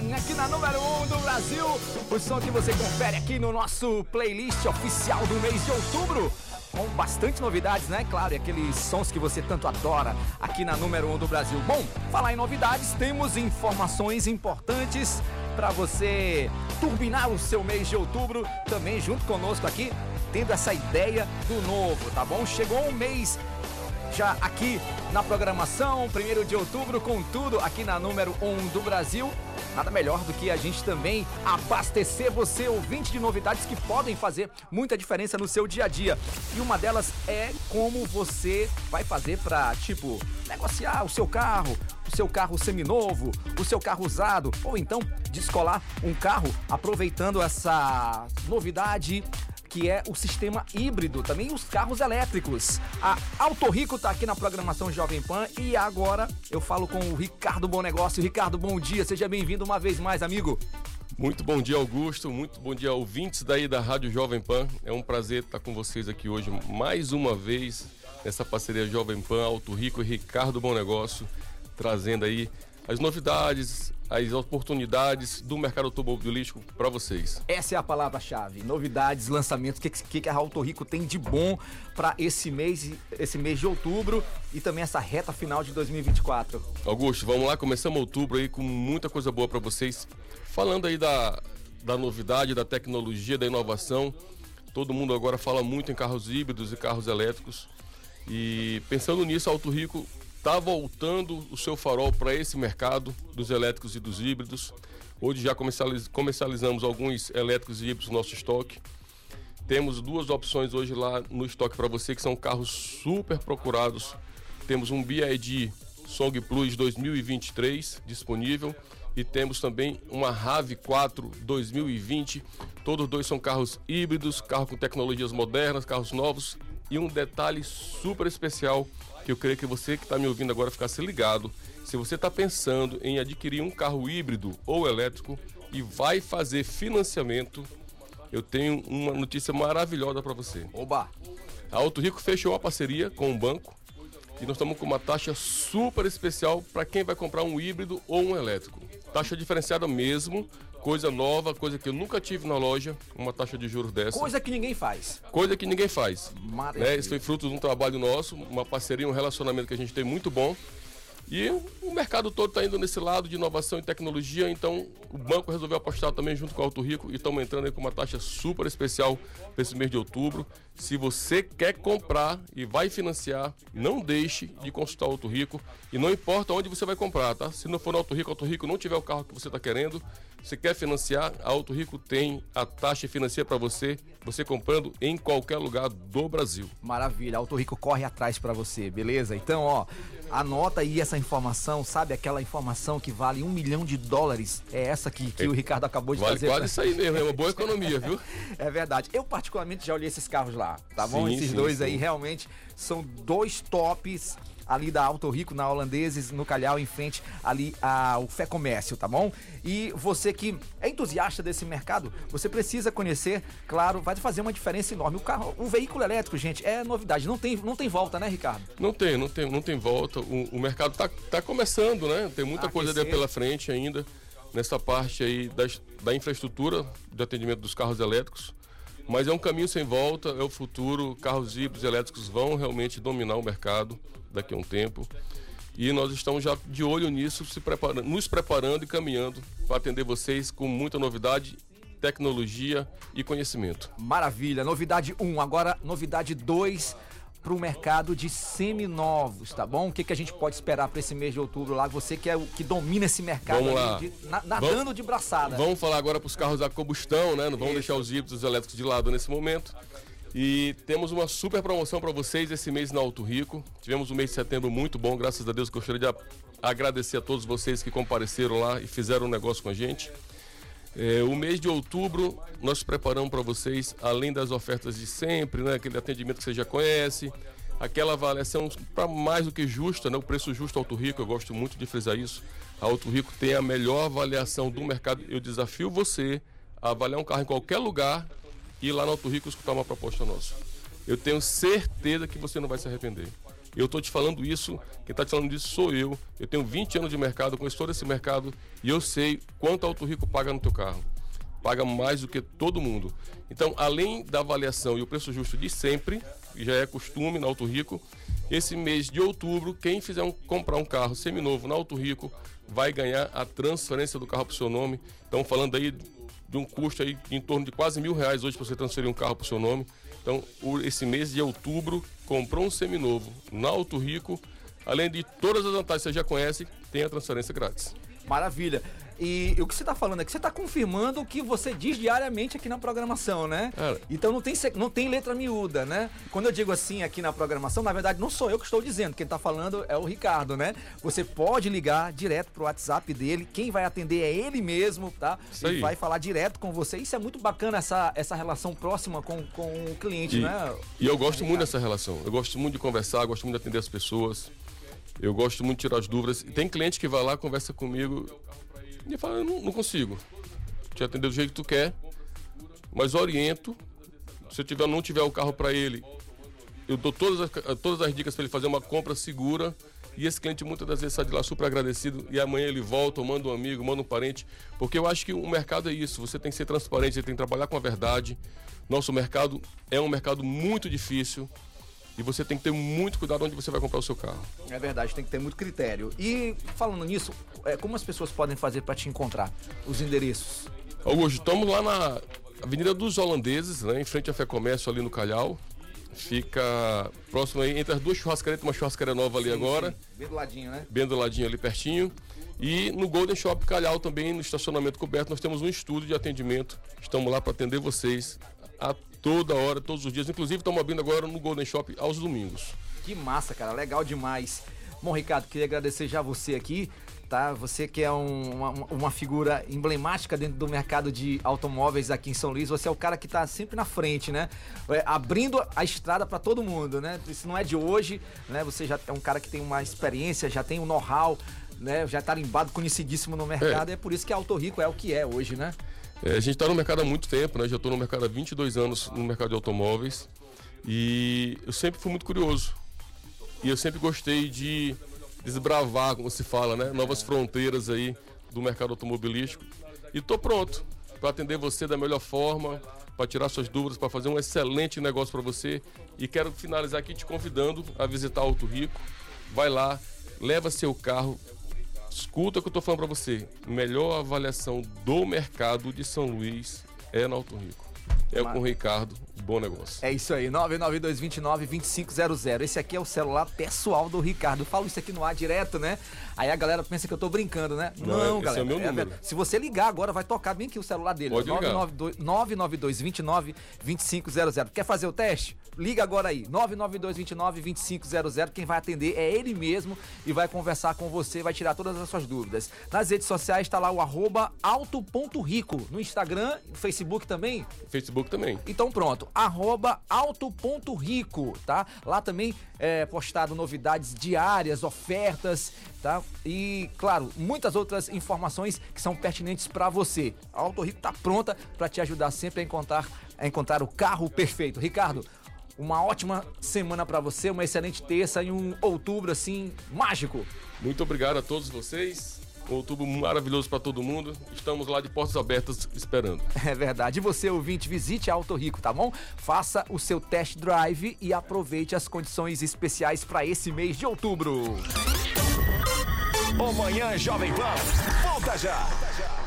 aqui na número 1 do Brasil. O som que você confere aqui no nosso playlist oficial do mês de outubro. Com bastante novidades, né? Claro, e aqueles sons que você tanto adora aqui na número 1 do Brasil. Bom, falar em novidades, temos informações importantes para você turbinar o seu mês de outubro, também junto conosco aqui, tendo essa ideia do novo, tá bom? Chegou um mês já aqui na programação, 1º de outubro, com tudo aqui na número 1 do Brasil. Nada melhor do que a gente também abastecer você, ouvinte, de novidades que podem fazer muita diferença no seu dia a dia. E uma delas é como você vai fazer para, tipo, negociar o seu carro seminovo, o seu carro usado, ou então descolar um carro aproveitando essa novidade que é o sistema híbrido, também os carros elétricos. A Auto Rico tá aqui na programação Jovem Pan e agora eu falo com o Ricardo Bom Negócio. Ricardo, bom dia, seja bem-vindo uma vez mais, amigo. Muito bom dia, Augusto, muito bom dia, ouvintes daí da Rádio Jovem Pan. É um prazer estar com vocês aqui hoje, mais uma vez, nessa parceria Jovem Pan, Auto Rico e Ricardo Bom Negócio, trazendo aí as novidades, as oportunidades do mercado automobilístico para vocês. Essa é a palavra-chave, novidades, lançamentos, o que a Auto Rico tem de bom para esse mês de outubro e também essa reta final de 2024. Augusto, vamos lá, começamos outubro aí com muita coisa boa para vocês, falando aí da novidade, da tecnologia, da inovação. Todo mundo agora fala muito em carros híbridos e carros elétricos e pensando nisso, a Auto Rico está voltando o seu farol para esse mercado dos elétricos e dos híbridos. Hoje já comercializamos alguns elétricos e híbridos no nosso estoque. Temos duas opções hoje lá no estoque para você, que são carros super procurados. Temos um BYD Song Plus 2023 disponível e temos também uma RAV4 2020. Todos dois são carros híbridos, carro com tecnologias modernas, carros novos. E um detalhe super especial que eu creio que você que está me ouvindo agora ficasse ligado. Se você está pensando em adquirir um carro híbrido ou elétrico e vai fazer financiamento, eu tenho uma notícia maravilhosa para você. Oba! A Auto Rico fechou uma parceria com um banco e nós estamos com uma taxa super especial para quem vai comprar um híbrido ou um elétrico. Taxa diferenciada mesmo, coisa nova, coisa que eu nunca tive na loja, uma taxa de juros dessa. Coisa que ninguém faz. Coisa que ninguém faz. Maravilha. Isso foi fruto de um trabalho nosso, uma parceria, um relacionamento que a gente tem muito bom. E o mercado todo está indo nesse lado de inovação e tecnologia, então o banco resolveu apostar também junto com a Auto Rico e estamos entrando aí com uma taxa super especial para esse mês de outubro. Se você quer comprar e vai financiar, não deixe de consultar a Auto Rico e não importa onde você vai comprar, tá? Se não for na Auto Rico não tiver o carro que você está querendo, você quer financiar, a Auto Rico tem a taxa financeira para você comprando em qualquer lugar do Brasil. Maravilha, a Auto Rico corre atrás para você, beleza? Então, ó, anota aí essa informação, sabe aquela informação que vale $1 milhão? É essa que o Ricardo acabou de trazer. Vale quase isso aí mesmo, é uma boa economia, viu? É verdade. Eu particularmente já olhei esses carros lá, tá bom? Esses dois aí realmente são dois tops ali da Auto Rico, na Holandeses, no Calhau, em frente ali ao Fé Comércio, tá bom? E você que é entusiasta desse mercado, você precisa conhecer, claro, vai fazer uma diferença enorme. O veículo elétrico, gente, é novidade, não tem volta, né, Ricardo? Não tem volta, o mercado tá começando, né? Tem muita coisa ali pela frente ainda, nessa parte aí da infraestrutura de atendimento dos carros elétricos. Mas é um caminho sem volta, é o futuro, carros híbridos e elétricos vão realmente dominar o mercado daqui a um tempo. E nós estamos já de olho nisso, nos preparando e caminhando para atender vocês com muita novidade, tecnologia e conhecimento. Maravilha, novidade 1, agora novidade 2 para o mercado de seminovos, tá bom? O que a gente pode esperar para esse mês de outubro lá? Você que é o que domina esse mercado nadando de braçada. Vamos falar agora para os carros a combustão, né? Não vamos deixar os híbridos elétricos de lado nesse momento. E temos uma super promoção para vocês esse mês na Auto Rico. Tivemos um mês de setembro muito bom, graças a Deus. Gostaria de agradecer a todos vocês que compareceram lá e fizeram um negócio com a gente. O mês de outubro nós preparamos para vocês, além das ofertas de sempre, né? Aquele atendimento que você já conhece, aquela avaliação para mais do que justa, né? O preço justo Auto Rico, eu gosto muito de frisar isso. A Auto Rico tem a melhor avaliação do mercado. Eu desafio você a avaliar um carro em qualquer lugar e ir lá na Auto Rico escutar uma proposta nossa. Eu tenho certeza que você não vai se arrepender. Eu estou te falando isso, quem está te falando disso sou eu. Eu tenho 20 anos de mercado, eu conheço todo esse mercado e eu sei quanto a Auto Rico paga no teu carro. Paga mais do que todo mundo. Então, além da avaliação e o preço justo de sempre, que já é costume na Auto Rico, esse mês de outubro, quem fizer comprar um carro seminovo na Auto Rico vai ganhar a transferência do carro para o seu nome. Estamos falando aí de um custo aí em torno de quase R$1.000 hoje para você transferir um carro para o seu nome. Então, esse mês de outubro, comprou um seminovo na Auto Rico, além de todas as vantagens que você já conhece, tem a transferência grátis. Maravilha. E o que você está falando é que você está confirmando o que você diz diariamente aqui na programação, né? Então não tem letra miúda, né? Quando eu digo assim aqui na programação, na verdade não sou eu que estou dizendo, quem está falando é o Ricardo, né? Você pode ligar direto pro WhatsApp dele, quem vai atender é ele mesmo, tá? Ele vai falar direto com você. Isso é muito bacana, essa relação próxima com o cliente, né? E eu gosto muito dessa relação. Eu gosto muito de conversar, gosto muito de atender as pessoas. Eu gosto muito de tirar as dúvidas. Tem cliente que vai lá, conversa comigo e fala, eu não consigo te atender do jeito que tu quer, mas oriento. Se eu não tiver o carro para ele, eu dou todas as dicas para ele fazer uma compra segura. E esse cliente muitas das vezes sai de lá super agradecido e amanhã ele volta, ou manda um amigo, manda um parente. Porque eu acho que o mercado é isso, você tem que ser transparente, você tem que trabalhar com a verdade. Nosso mercado é um mercado muito difícil. E você tem que ter muito cuidado onde você vai comprar o seu carro. É verdade, tem que ter muito critério. E falando nisso, como as pessoas podem fazer para te encontrar? Os endereços? Augusto, estamos lá na Avenida dos Holandeses, né, em frente à Fé Comércio, ali no Calhau. Fica próximo aí, entre as duas churrascarias, tem uma churrascaria nova ali agora. Sim. Bem do ladinho, né? Bem do ladinho ali pertinho. E no Golden Shop Calhau também, no estacionamento coberto, nós temos um estúdio de atendimento. Estamos lá para atender vocês a toda hora, todos os dias. Inclusive, estamos abrindo agora no Golden Shop aos domingos. Que massa, cara. Legal demais. Bom, Ricardo, queria agradecer já você aqui, tá? Você que é uma figura emblemática dentro do mercado de automóveis aqui em São Luís. Você é o cara que tá sempre na frente, né? Abrindo a estrada para todo mundo, né? Isso não é de hoje, né? Você já é um cara que tem uma experiência, já tem um know-how, né? Já tá tarimbado, conhecidíssimo no mercado. É por isso que a Auto Rico é o que é hoje, né? A gente está no mercado há muito tempo, né? Já estou no mercado há 22 anos no mercado de automóveis e eu sempre fui muito curioso e eu sempre gostei de desbravar, como se fala, né? Novas fronteiras aí do mercado automobilístico e estou pronto para atender você da melhor forma, para tirar suas dúvidas, para fazer um excelente negócio para você e quero finalizar aqui te convidando a visitar a Auto Rico. Vai lá, leva seu carro. Escuta o que eu estou falando para você. Melhor avaliação do mercado de São Luís é na Auto Rico. É com o Ricardo, bom negócio. É isso aí, 99229-2500. Esse aqui é o celular pessoal do Ricardo. Eu falo isso aqui no ar direto, né? Aí a galera pensa que eu tô brincando, né? Não, galera. Esse é o meu número. Se você ligar agora, vai tocar bem aqui o celular dele. Pode ligar. 99229-2500. Quer fazer o teste? Liga agora aí, 99229-2500. Quem vai atender é ele mesmo e vai conversar com você, vai tirar todas as suas dúvidas. Nas redes sociais tá lá o @auto.rico. No Instagram, no Facebook também? Facebook também. Então pronto, @auto.rico, tá? Lá também é postado novidades diárias, ofertas, tá? E, claro, muitas outras informações que são pertinentes para você. A Auto Rico tá pronta para te ajudar sempre a encontrar o carro perfeito. Ricardo, uma ótima semana para você, uma excelente terça e um outubro, assim, mágico. Muito obrigado a todos vocês. Um outubro maravilhoso para todo mundo. Estamos lá de portas abertas esperando. É verdade. E você, ouvinte, visite a Auto Rico, tá bom? Faça o seu test drive e aproveite as condições especiais para esse mês de outubro. O Manhã Jovem Pan volta já.